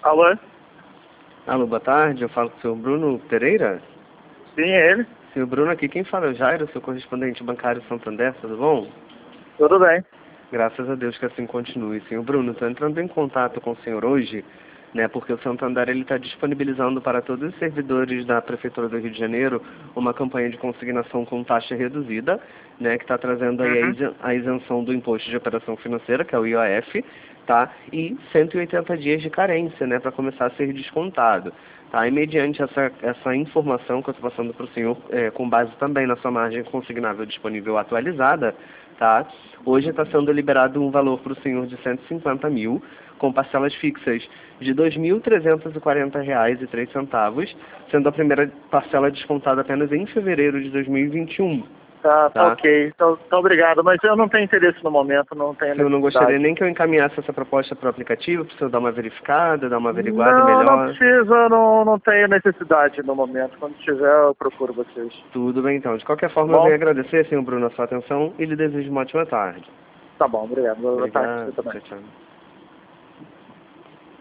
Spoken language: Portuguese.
Alô? Alô, boa tarde. Eu falo com o senhor Bruno Pereira. Sim, é ele. Senhor Bruno, aqui quem fala é o Jairo, seu correspondente bancário Santander, tudo bom? Tudo bem. Graças a Deus que assim continue. Senhor Bruno, estou entrando em contato com o senhor hoje, né, porque o Santander está disponibilizando para todos os servidores da Prefeitura do Rio de Janeiro uma campanha de consignação com taxa reduzida, né, que está trazendo aí Uhum. a isenção do imposto de operação financeira, que é o IOF, tá, e 180 dias de carência, né, para começar a ser descontado. Tá, e mediante essa informação que eu estou passando para o senhor, com base também na sua margem consignável disponível atualizada, tá, hoje está sendo liberado um valor para o senhor de 150 mil, com parcelas fixas de R$ 2.340,03, sendo a primeira parcela descontada apenas em fevereiro de 2021. Tá Tá? ok. Tá obrigado. Mas eu não tenho interesse no momento, não tenho Se eu não gostaria necessidade. nem que eu encaminhasse essa proposta para o aplicativo, para o senhor dar uma verificada, dar uma averiguada Não melhor. precisa, não tenho necessidade no momento. Quando tiver, eu procuro vocês. Tudo bem, então. De qualquer Tá forma, eu bom? venho agradecer, senhor Bruno, a sua atenção e lhe desejo uma ótima tarde. Tá bom, obrigado. Boa tarde pra você Obrigado. também. Tchau, tchau.